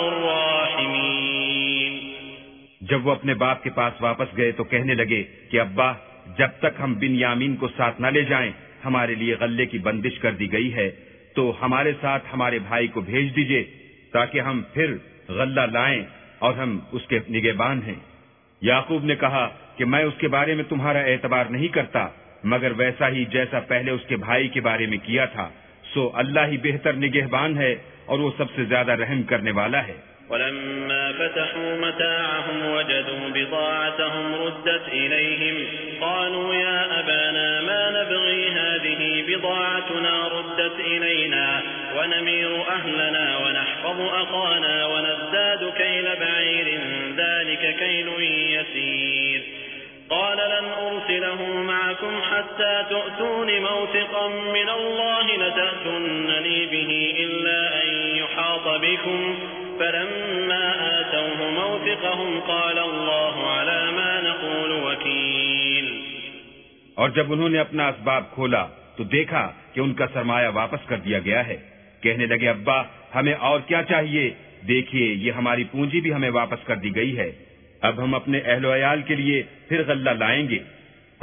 الراحمين. جب وہ اپنے باپ کے پاس واپس گئے تو کہنے لگے کہ ابا جب تک ہم بن یامین کو ساتھ نہ لے جائیں ہمارے لیے غلے کی بندش کر دی گئی ہے تو ہمارے ساتھ ہمارے بھائی کو بھیج دیجئے تاکہ ہم پھر غلہ لائیں اور ہم اس کے نگہبان ہیں. یعقوب نے کہا کہ میں اس کے بارے میں تمہارا اعتبار نہیں کرتا مگر ویسا ہی جیسا پہلے اس کے بھائی کے بارے میں کیا تھا. سو اللہ ہی بہتر نگہبان ہے اور وہ سب سے زیادہ رحم کرنے والا ہے. ولما فتحوا متاعهم وجدوا بضاعتهم ردت إليهم قالوا يا أبانا ما نبغي هذه بضاعتنا ردت إلينا ونمير أهلنا ونحفظ أخانا ونزداد كيل بعير ذلك كيل يسير قال لن أرسله معكم حتى تؤتون موثقا من الله لتأتونني به إلا أن يحاط بكم فلما آتوه موثقهم قال الله على ما نقول وكيل. اور جب انہوں نے اپنا اسباب کھولا تو دیکھا کہ ان کا سرمایہ واپس کر دیا گیا ہے. کہنے لگے ابا ہمیں اور کیا چاہیے؟ دیکھیے یہ ہماری پونجی بھی ہمیں واپس کر دی گئی ہے. اب ہم اپنے اہل و عیال کے لیے پھر غلہ لائیں گے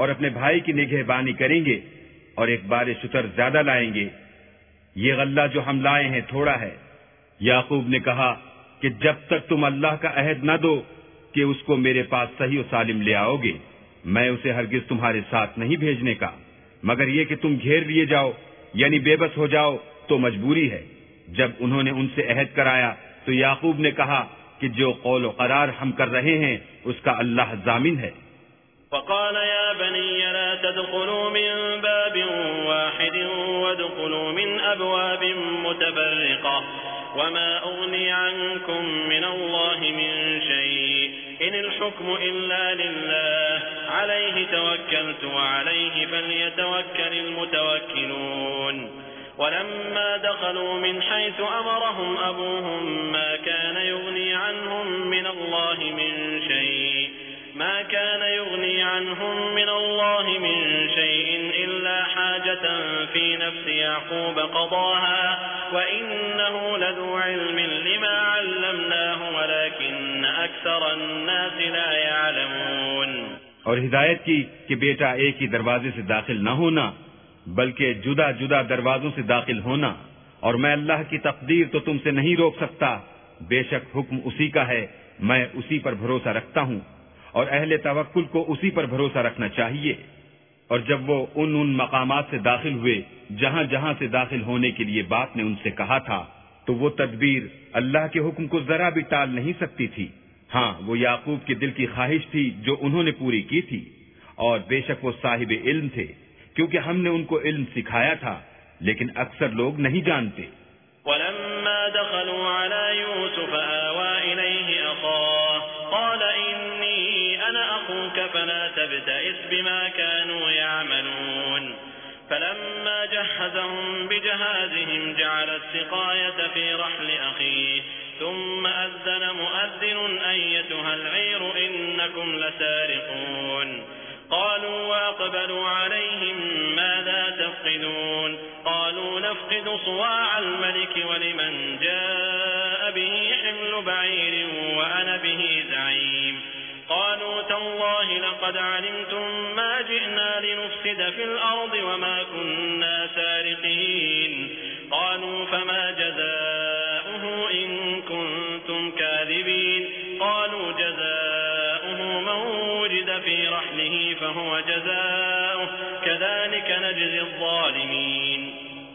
اور اپنے بھائی کی نگہبانی کریں گے اور ایک بار شتر زیادہ لائیں گے۔ یہ غلہ جو ہم لائے ہیں تھوڑا ہے۔ یعقوب نے کہا کہ جب تک تم اللہ کا عہد نہ دو کہ اس کو میرے پاس صحیح و سالم لے آؤ گے، میں اسے ہرگز تمہارے ساتھ نہیں بھیجنے کا، مگر یہ کہ تم گھیر لیے جاؤ یعنی بے بس ہو جاؤ تو مجبوری ہے۔ جب انہوں نے ان سے عہد کرایا تو یعقوب نے کہا کہ جو قول و قرار ہم کر رہے ہیں اس کا اللہ ضامن ہے۔ وقال يا بني لا تدخلوا من باب واحد وادخلوا من أبواب متفرقة وما أغني عنكم من الله من شيء إن الحكم إلا لله عليه توكلت وعليه فليتوكل المتوكلون ولما دخلوا من حيث أمرهم أبوهم ما كان يغني عنهم من الله من شيء ما كان يغني عنهم من الله من شيء إلا حاجة في نفس يعقوب قضاها وإنه لذو علم لما علمناه ولكن أكثر الناس لا يعلمون۔ اور ہدایت کی کہ بیٹا ایک ہی دروازے سے داخل نہ ہونا بلکہ جدا جدا دروازوں سے داخل ہونا، اور میں اللہ کی تقدیر تو تم سے نہیں روک سکتا، بے شک حکم اسی کا ہے، میں اسی پر بھروسہ رکھتا ہوں اور اہل توکل کو اسی پر بھروسہ رکھنا چاہیے۔ اور جب وہ ان ان مقامات سے داخل ہوئے جہاں جہاں سے داخل ہونے کے لیے باپ نے ان سے کہا تھا تو وہ تدبیر اللہ کے حکم کو ذرا بھی ٹال نہیں سکتی تھی۔ ہاں، وہ یعقوب کے دل کی خواہش تھی جو انہوں نے پوری کی تھی، اور بے شک وہ صاحب علم تھے کیونکہ ہم نے ان کو علم سکھایا تھا، لیکن اکثر لوگ نہیں جانتے۔ ولما دخلوا على يوسف آوى إليه أخاه قال إني أنا أخوك فلا تبتئس بما كانوا يعملون فلما جهزهم بجهازهم جعل السقاية في رحل أخيه ثم أذن مؤذن أيتها العير إنكم لسارقون قالوا وأقبلوا عليهم ماذا تفقدون قالوا نفقد صواع الملك ولمن جاء به حمل بعير وأنا به زعيم قالوا تالله لقد علمتم ما جئنا لنفسد في الأرض وما كنا سارقين قالوا فما جزاؤه إن كنتم كاذبين قالوا جزاؤه من وجد في رحله فهو جزاؤه كذلك نجزي الظالمين۔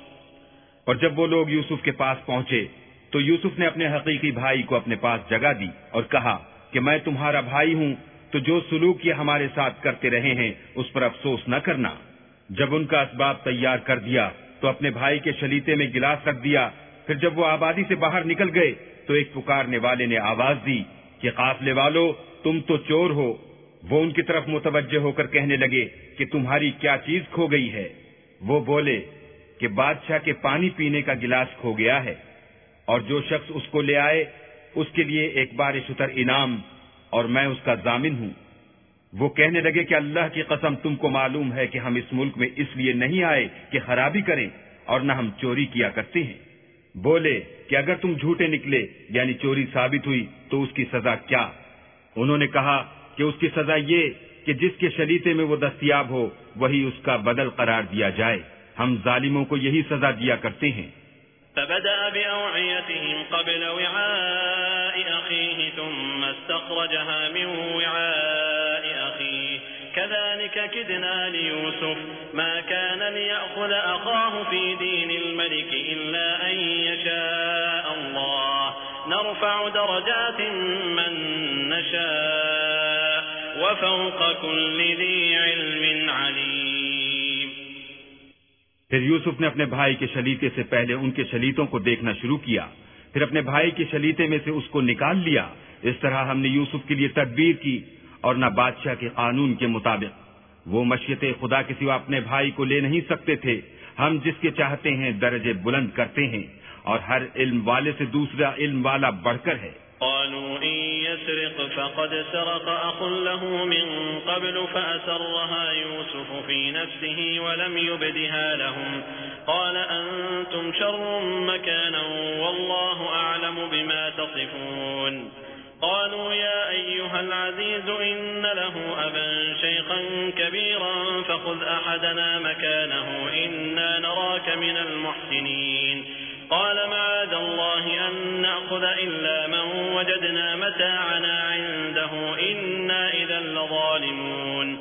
اور جب وہ لوگ یوسف کے پاس پہنچے تو یوسف نے اپنے حقیقی بھائی کو اپنے پاس جگہ دی اور کہا کہ میں تمہارا بھائی ہوں، تو جو سلوک یہ ہمارے ساتھ کرتے رہے ہیں اس پر افسوس نہ کرنا۔ جب ان کا اسباب تیار کر دیا تو اپنے بھائی کے شلیتے میں گلاس رکھ دیا، پھر جب وہ آبادی سے باہر نکل گئے تو ایک پکارنے والے نے آواز دی کہ قافلے والو تم تو چور ہو۔ وہ ان کی طرف متوجہ ہو کر کہنے لگے کہ تمہاری کیا چیز کھو گئی ہے؟ وہ بولے کہ بادشاہ کے پانی پینے کا گلاس کھو گیا ہے، اور جو شخص اس کو لے آئے اس کے لیے ایک بار شتر انعام، اور میں اس کا ضامن ہوں۔ وہ کہنے لگے کہ اللہ کی قسم تم کو معلوم ہے کہ ہم اس ملک میں اس لیے نہیں آئے کہ خرابی کریں، اور نہ ہم چوری کیا کرتے ہیں۔ بولے کہ اگر تم جھوٹے نکلے یعنی چوری ثابت ہوئی تو اس کی سزا کیا؟ انہوں نے کہا کہ اس کی سزا یہ کہ جس کے شلیتے میں وہ دستیاب ہو وہی اس کا بدل قرار دیا جائے، ہم ظالموں کو یہی سزا دیا کرتے ہیں۔ فبدأ بأوعيتهم قبل وعاء أخيه ثم استخرجها من وعاء أخيه كذلك كدنا ليوسف ما كان ليأخذ أخاه في دين الملك إلا أن يشاء الله نرفع درجات من نشاء وفوق كل ذي علم عليم۔ پھر یوسف نے اپنے بھائی کے شلیتے سے پہلے ان کے شلیتوں کو دیکھنا شروع کیا، پھر اپنے بھائی کے شلیتے میں سے اس کو نکال لیا۔ اس طرح ہم نے یوسف کے لیے تدبیر کی، اور نہ بادشاہ کے قانون کے مطابق وہ مشیت خدا کے سوا اپنے بھائی کو لے نہیں سکتے تھے۔ ہم جس کے چاہتے ہیں درجے بلند کرتے ہیں، اور ہر علم والے سے دوسرا علم والا بڑھ کر ہے۔ قالوا إن يسرق فقد سرق أخ له من قبل فأسرها يوسف في نفسه ولم يبدها لهم قال أنتم شر مكانا والله أعلم بما تصفون قالوا يا أيها العزيز إن له أبا شيخا كبيرا فخذ أحدنا مكانه إنا نراك من المحسنين قال معاذ الله أن نأخذ إلا من وجدنا متاعنا عنده إنا إذا لظالمون.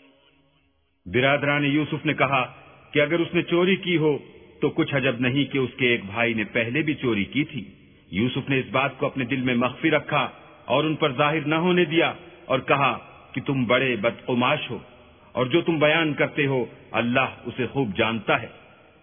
برادران یوسف نے کہا کہ اگر اس نے چوری کی ہو تو کچھ عجب نہیں کہ اس کے ایک بھائی نے پہلے بھی چوری کی تھی. یوسف نے اس بات کو اپنے دل میں مخفی رکھا اور ان پر ظاہر نہ ہونے دیا اور کہا کہ تم بڑے بدقماش ہو اور جو تم بیان کرتے ہو اللہ اسے خوب جانتا ہے.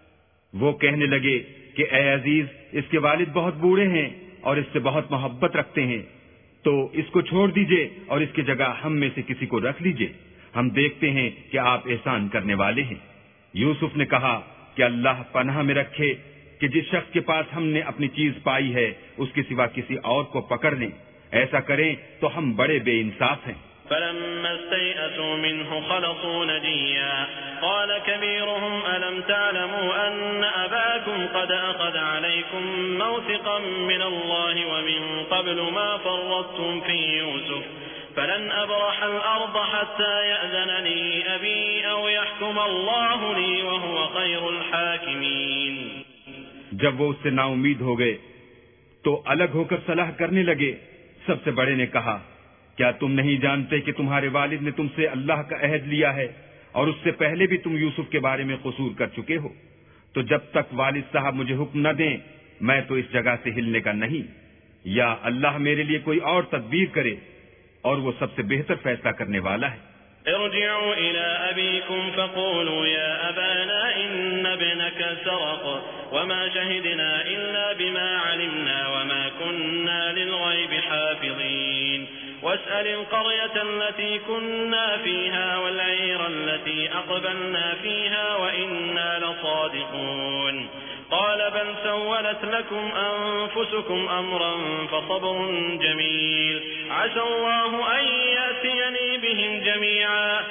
وہ کہنے لگے کہ اے عزیز اس کے والد بہت بوڑھے ہیں اور اس سے بہت محبت رکھتے ہیں تو اس کو چھوڑ دیجئے اور اس کی جگہ ہم میں سے کسی کو رکھ لیجئے. ہم دیکھتے ہیں کہ آپ احسان کرنے والے ہیں. یوسف نے کہا کہ اللہ پناہ میں رکھے کہ جس شخص کے پاس ہم نے اپنی چیز پائی ہے اس کے سوا کسی اور کو پکڑ لیں. ایسا کریں تو ہم بڑے بے انصاف ہیں. فلما استيئسوا منه خلصوا نجيا قال كبيرهم ألم تعلموا أن أباكم قد أخذ عليكم موثقا من الله ومن قبل ما فرطتم في يوسف فلن أبرح الأرض حتى يأذن لي أبي أو يحكم الله لي وهو خير الحاكمين. جب وہ اس سے نا امید ہو گئے تو الگ ہو کر صلاح کرنے لگے. سب سے بڑے نے کہا کیا تم نہیں جانتے کہ تمہارے والد نے تم سے اللہ کا عہد لیا ہے اور اس سے پہلے بھی تم یوسف کے بارے میں قصور کر چکے ہو. تو جب تک والد صاحب مجھے حکم نہ دیں میں تو اس جگہ سے ہلنے کا نہیں, یا اللہ میرے لیے کوئی اور تدبیر کرے اور وہ سب سے بہتر فیصلہ کرنے والا ہے. ارجعوا إلى أبيكم فقولوا يا أبانا إن ابنك سرق وما شهدنا إلا بما علمنا وما كنا للغيب حافظين واسأل القرية التي كنا فيها والعير التي أقبلنا فيها وإنا لصادقون. قال بل سولت لكم أنفسكم أمرا فصبر جميل عسى الله أن يأتيني بهم جميعا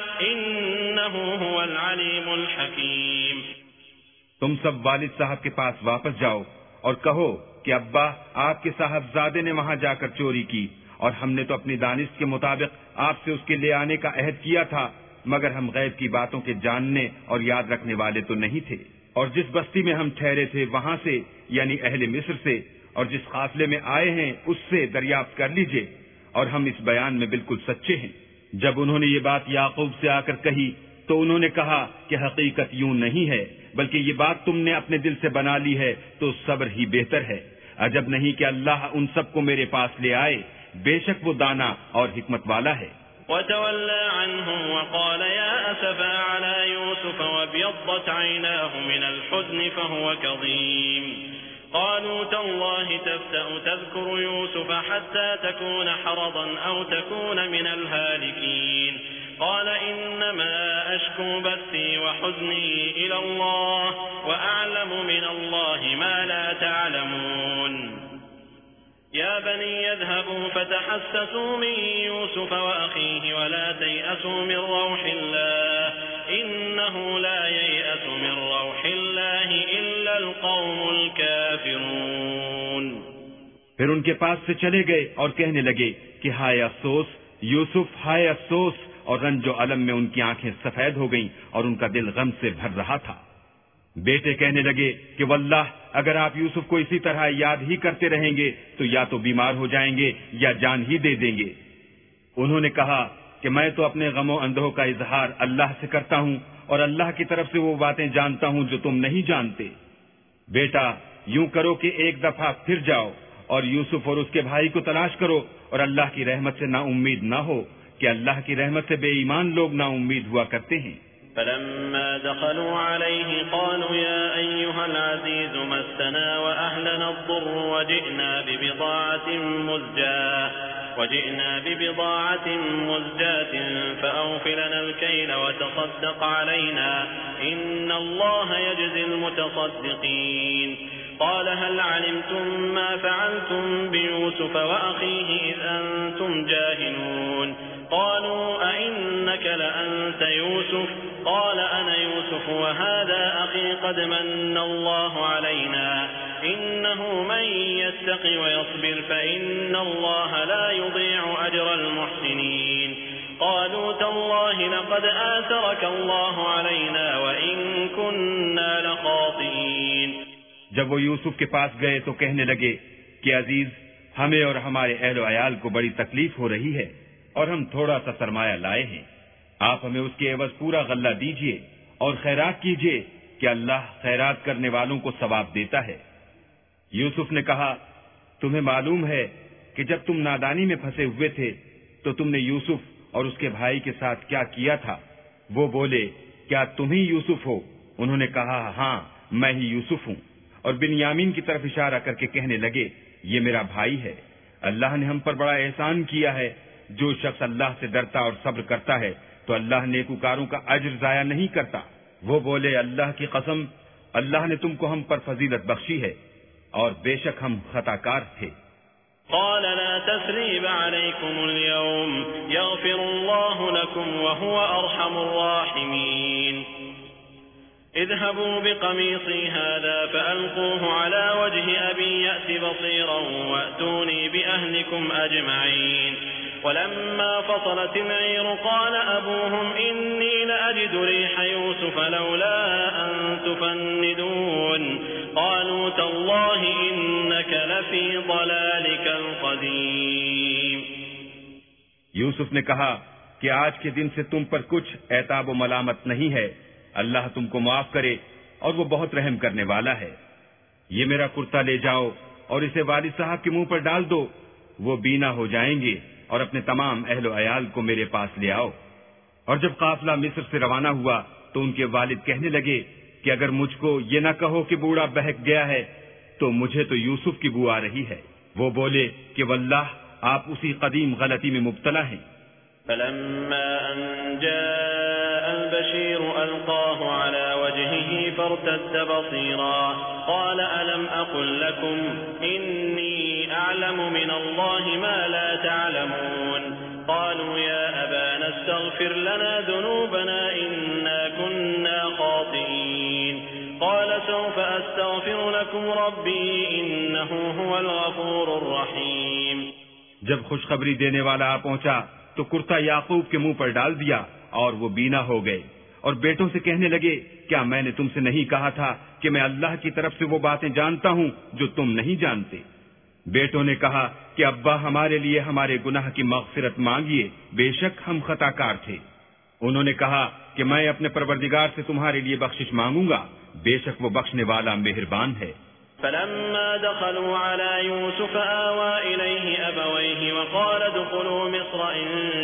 إنه هو العليم الحكيم. تم سب والد صاحب کے پاس واپس جاؤ اور کہو کہ ابا آپ کے صاحبزادے نے وہاں جا کر چوری کی اور ہم نے تو اپنی دانش کے مطابق آپ سے اس کے لے آنے کا عہد کیا تھا, مگر ہم غیب کی باتوں کے جاننے اور یاد رکھنے والے تو نہیں تھے. اور جس بستی میں ہم ٹھہرے تھے وہاں سے یعنی اہل مصر سے اور جس قافلے میں آئے ہیں اس سے دریافت کر لیجئے اور ہم اس بیان میں بالکل سچے ہیں. جب انہوں نے یہ بات یعقوب سے آ کر کہی تو انہوں نے کہا کہ حقیقت یوں نہیں ہے بلکہ یہ بات تم نے اپنے دل سے بنا لی ہے تو صبر ہی بہتر ہے. عجب نہیں کہ اللہ ان سب کو میرے پاس لے آئے, بے شک وہ دانا اور حکمت والا ہے. وتولى عنهم وقال يا أسفا على يوسف وابيضت عيناه من الحزن فهو كظيم. قالوا تالله تفتأ تذكر يوسف حتى تكون حرضا أو تكون من الهالكين. قال إنما أشكو بثي وحزني إلى الله وأعلم من الله ما لا تعلمون. يا بني يذهبوا فتحسسوا من يوسف وأخيه ولا تيأسوا من روح الله إنه لا ييأس من روح الله إلا القوم الكافرون. پھر ان کے پاس سے چلے گئے اور کہنے لگے کہ ہائے افسوس یوسف, ہائے افسوس, اور رنج و الم میں ان کی آنکھیں سفید ہو گئیں اور ان کا دل غم سے بھر رہا تھا. بیٹے کہنے لگے کہ واللہ اگر آپ یوسف کو اسی طرح یاد ہی کرتے رہیں گے تو یا تو بیمار ہو جائیں گے یا جان ہی دے دیں گے. انہوں نے کہا کہ میں تو اپنے غم و اندوہ کا اظہار اللہ سے کرتا ہوں اور اللہ کی طرف سے وہ باتیں جانتا ہوں جو تم نہیں جانتے. بیٹا یوں کرو کہ ایک دفعہ پھر جاؤ اور یوسف اور اس کے بھائی کو تلاش کرو اور اللہ کی رحمت سے نا امید نہ ہو کہ اللہ کی رحمت سے بے ایمان لوگ نا امید ہوا کرتے ہیں. فلما دخلوا عليه قالوا يا أيها العزيز مسنا وأهلنا الضر وجئنا ببضاعة مزجاة وجئنا ببضاعة مزجاة فأوفلنا الكيل وتصدق علينا إن الله يجزي المتصدقين. قال هل علمتم ما فعلتم بيوسف وأخيه إذ أنتم جاهلون. قالوا أئنك لأنت يوسف قال أنا يوسف وهذا أخي قد من الله علينا إنه من يتق ويصبر فإن الله لا يضيع أجر المحسنين قالوا تالله لقد آثرك الله علينا وإن كنا لخاطئين. جب وہ یوسف کے پاس گئے تو کہنے لگے کہ عزیز، ہمیں اور ہمارے اہل و عیال کو بڑی تکلیف ہو رہی ہے اور ہم تھوڑا سا سرمایہ لائے ہیں. آپ ہمیں اس کے عوض پورا غلہ دیجئے اور خیرات کیجئے کہ اللہ خیرات کرنے والوں کو ثواب دیتا ہے. یوسف نے کہا تمہیں معلوم ہے کہ جب تم نادانی میں پھنسے ہوئے تھے تو تم نے یوسف اور اس کے بھائی کے ساتھ کیا کیا تھا؟ وہ بولے کیا تم ہی یوسف ہو؟ انہوں نے کہا ہاں میں ہی یوسف ہوں، اور بنیامین کی طرف اشارہ کر کے کہنے لگے یہ میرا بھائی ہے. اللہ نے ہم پر بڑا احسان کیا ہے. جو شخص اللہ سے ڈرتا اور صبر کرتا ہے تو اللہ نیکوکاروں کا اجر ضائع نہیں کرتا. وہ بولے اللہ کی قسم، اللہ نے تم کو ہم پر فضیلت بخشی ہے اور بے شک ہم خطا کار تھے. قال لا تثريب عليكم اليوم يغفر الله لكم وهو أرحم الراحمين. اذهبوا بقميصي هذا فألقوه على وجه أبي يأت بصيرا وأتوني بأهلكم أجمعين. ولما فصلت العير قال أبوهم إني لأجد ريح يوسف لولا أن تفندون قالوا تالله إنك لفي ضلالك القديم. یوسف نے کہا کہ آج کے دن سے تم پر کچھ عتاب و ملامت نہیں ہے، اللہ تم کو معاف کرے اور وہ بہت رحم کرنے والا ہے. یہ میرا کرتا لے جاؤ اور اسے والد صاحب کے منہ پر ڈال دو، وہ بینا ہو جائیں گے، اور اپنے تمام اہل و عیال کو میرے پاس لے آؤ. اور جب قافلہ مصر سے روانہ ہوا تو ان کے والد کہنے لگے کہ اگر مجھ کو یہ نہ کہو کہ بوڑھا بہک گیا ہے تو مجھے تو یوسف کی بو آ رہی ہے. وہ بولے کہ واللہ آپ اسی قدیم غلطی میں مبتلا ہیں. فلما أن جاء البشير ألقاه على وجهه فارتد بصيرا قال ألم أقل لكم إني أعلم من الله ما لا تعلمون. قالوا يا أبانا استغفر لنا ذنوبنا إنا كنا خاطئين. قال سوف أستغفر لكم ربي إنه هو الغفور الرحيم. جب خوشخبری دینے والا آ پہنچا تو کرتا یعقوب کے منہ پر ڈال دیا اور وہ بینا ہو گئے، اور بیٹوں سے کہنے لگے کیا میں نے تم سے نہیں کہا تھا کہ میں اللہ کی طرف سے وہ باتیں جانتا ہوں جو تم نہیں جانتے؟ بیٹوں نے کہا کہ ابا ہمارے لیے ہمارے گناہ کی مغفرت مانگیے، بے شک ہم خطا کار تھے. انہوں نے کہا کہ میں اپنے پروردگار سے تمہارے لیے بخشش مانگوں گا، بے شک وہ بخشنے والا مہربان ہے. فلما دخلوا على يوسف آوى إليه أبويه وقال ادخلوا مصر إن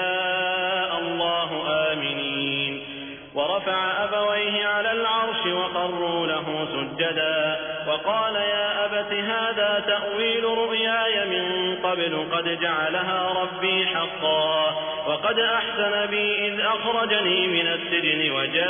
شاء الله آمنين. ورفع أبويه على العرش وخروا له سجدا وقال يا أبت هذا تأويل رؤياي من قبل قد جعلها ربي حقا وقد أحسن بي إذ أخرجني من السجن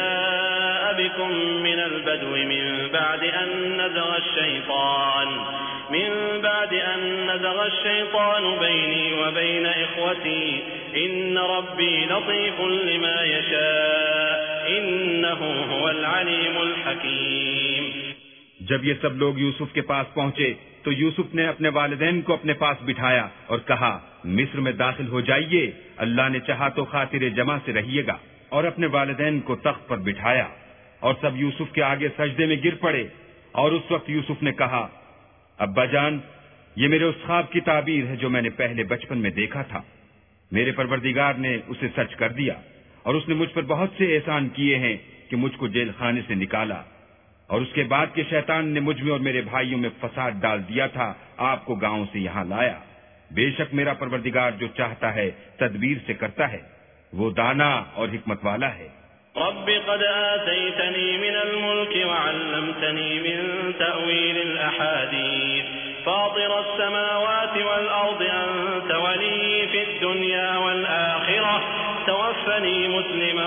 وجاء بكم من البدو من بعد أن نزغ الشيطان من بعد أن نزغ الشيطان بيني وبين إخوتي إن ربي لطيف لما يشاء إنه هو العليم الحكيم. جب یہ سب لوگ یوسف کے پاس پہنچے تو یوسف نے اپنے والدین کو اپنے پاس بٹھایا اور کہا مصر میں داخل ہو جائیے، اللہ نے چاہا تو خاطر جمع سے رہیے گا. اور اپنے والدین کو تخت پر بٹھایا اور سب یوسف کے آگے سجدے میں گر پڑے. اور اس وقت یوسف نے کہا ابا جان، یہ میرے اس خواب کی تعبیر ہے جو میں نے پہلے بچپن میں دیکھا تھا. میرے پروردگار نے اسے سچ کر دیا اور اس نے مجھ پر بہت سے احسان کیے ہیں کہ مجھ کو جیل خانے سے نکالا، اور اس کے بعد کہ شیطان نے مجھ میں اور میرے بھائیوں میں فساد ڈال دیا تھا آپ کو گاؤں سے یہاں لایا. بے شک میرا پروردگار جو چاہتا ہے تدبیر سے کرتا ہے، وہ دانا اور حکمت والا ہے. رب قد آتيتني من الملك وعلمتني من تأويل الأحاديث فاطر السماوات والأرض أنت ولي في الدنيا والآخرة توفني مسلما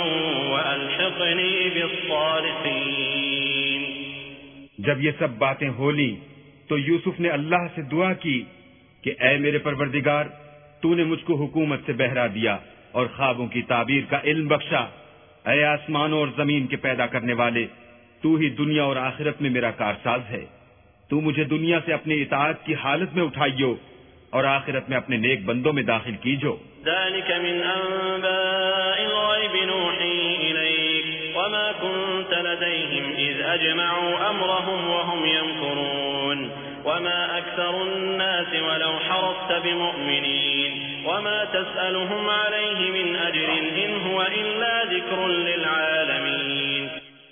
وألحقني بالصالحين. جب یہ سب باتیں ہو لی تو یوسف نے اللہ سے دعا کی کہ اے میرے پروردگار، تو نے مجھ کو حکومت سے بہرا دیا اور خوابوں کی تعبیر کا علم بخشا، اے آسمانوں اور زمین کے پیدا کرنے والے، تو ہی دنیا اور آخرت میں میرا کارساز ہے۔ تو مجھے دنیا سے اپنی اطاعت کی حالت میں اٹھائیو اور آخرت میں اپنے نیک بندوں میں داخل کیجو۔ ذلك من أنباء الغيب نوحي إليك وما كنت لديهم إذ أجمعوا أمرهم وهم يمكرون وما أكثر الناس ولو حرصت بمؤمنين وما تسألهم عليه من أجر إن هو إلا ذكر للعالمين۔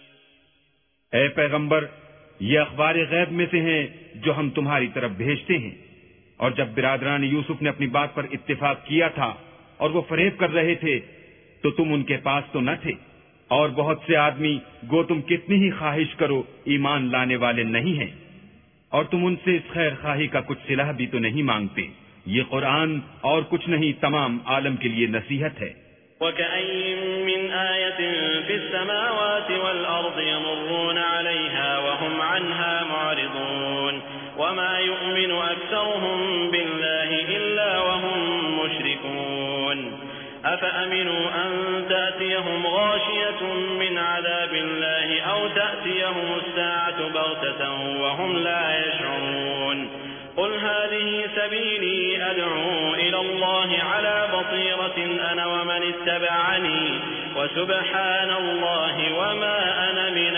اے پیغمبر، یہ اخبار غیب میں سے ہیں جو ہم تمہاری طرف بھیجتے ہیں، اور جب برادران یوسف نے اپنی بات پر اتفاق کیا تھا اور وہ فریب کر رہے تھے تو تم ان کے پاس تو نہ تھے، اور بہت سے آدمی گو تم کتنی ہی خواہش کرو ایمان لانے والے نہیں ہیں، اور تم ان سے اس خیر خواہی کا کچھ صلہ بھی تو نہیں مانگتے۔ یہ قرآن اور کچھ نہیں تمام عالم کے لیے نصیحت ہے۔ وَكَأَيٍّ مِّنْ آيَةٍ فِي السَّمَاوَاتِ وَالْأَرْضِ يَمُرُّونَ عَلَيْهَا وَهُمْ عَنْهَا مُعْرِضُونَ وَمَا يُؤْمِنُ أَكْثَرُهُم بِاللَّهِ إِلَّا وَهُم مُّشْرِكُونَ أَفَأَمِنُوا أَن تَأْتِيَهُمْ غَاشِيَةٌ مِّنْ عَذَابِ اللَّهِ أَوْ تَأْتِيَهُمُ السَّاعَةُ بَغْتَةً وَهُمْ لَا يَشْعُرُونَ قل هذه سبيلي أدعو إلى الله على بصيرة أنا ومن اتبعني وسبحان الله وما أنا من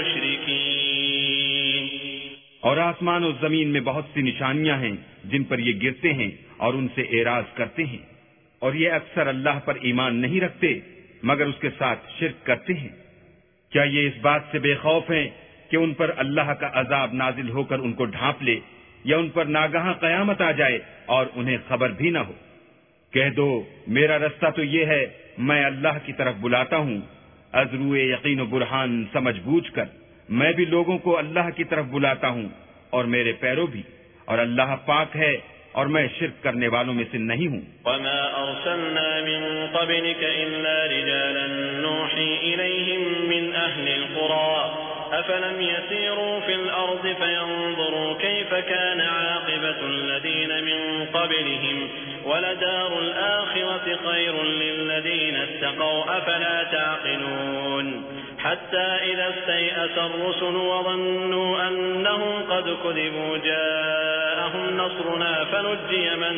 المشركين۔ اور آسمان و زمین میں بہت سی نشانیاں ہیں جن پر یہ گرتے ہیں اور ان سے اعراض کرتے ہیں، اور یہ اکثر اللہ پر ایمان نہیں رکھتے مگر اس کے ساتھ شرک کرتے ہیں۔ کیا یہ اس بات سے بے خوف ہیں کہ ان پر اللہ کا عذاب نازل ہو کر ان کو ڈھانپ لے، یا ان پر ناگہاں قیامت آ جائے اور انہیں خبر بھی نہ ہو؟ کہہ دو میرا رستہ تو یہ ہے، میں اللہ کی طرف بلاتا ہوں از روئے یقین و برہان سمجھ بوجھ کر۔ میں بھی لوگوں کو اللہ کی طرف بلاتا ہوں اور میرے پیرو بھی، اور اللہ پاک ہے اور میں شرک کرنے والوں میں سے نہیں ہوں۔ وما أرسلنا من قبلك إلا رجالا نوحي إليهم من أهل القرى أفلم يسيروا في الأرض فينظروا كيف كان عاقبة الذين من قبلهم ولدار الآخرة خير للذين اتقوا أفلا تعقلون حتى إذا استيأس الرسل وظنوا أنهم قد كذبوا جاءهم نصرنا فنجي من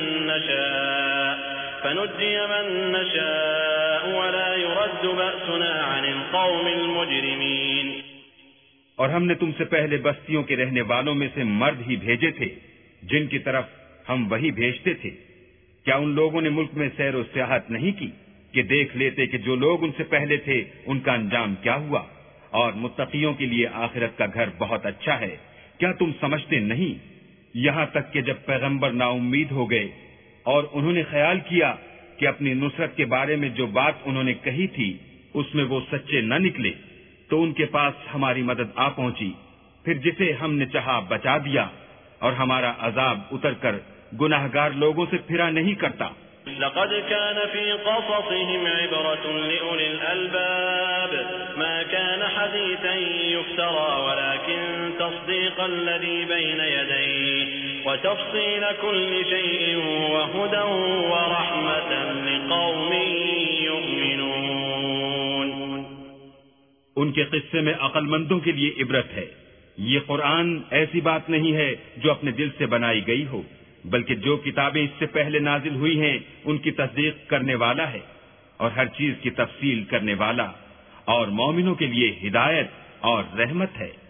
نشاء فنجي من نشاء ولا يرد بأسنا عن القوم المجرمين۔ اور ہم نے تم سے پہلے بستیوں کے رہنے والوں میں سے مرد ہی بھیجے تھے جن کی طرف ہم وہی بھیجتے تھے۔ کیا ان لوگوں نے ملک میں سیر و سیاحت نہیں کی کہ دیکھ لیتے کہ جو لوگ ان سے پہلے تھے ان کا انجام کیا ہوا؟ اور متقیوں کے لیے آخرت کا گھر بہت اچھا ہے۔ کیا تم سمجھتے نہیں؟ یہاں تک کہ جب پیغمبر نا امید ہو گئے اور انہوں نے خیال کیا کہ اپنی نصرت کے بارے میں جو بات انہوں نے کہی تھی اس میں وہ سچے نہ نکلے تو ان کے پاس ہماری مدد آ پہنچی، پھر جسے ہم نے چاہا بچا دیا، اور ہمارا عذاب اتر کر گناہگار لوگوں سے پھرا نہیں کرتا۔ لقد كان في قصصهم عبرة لأولي الألباب ما كان حديثا يفترى ولكن تصديق الذي بين يديه وتفصيل كل شيء وهدى ورحمة لقوم يؤمنون۔ ان کے قصے میں عقل مندوں کے لیے عبرت ہے۔ یہ قرآن ایسی بات نہیں ہے جو اپنے دل سے بنائی گئی ہو، بلکہ جو کتابیں اس سے پہلے نازل ہوئی ہیں ان کی تصدیق کرنے والا ہے اور ہر چیز کی تفصیل کرنے والا، اور مومنوں کے لیے ہدایت اور رحمت ہے۔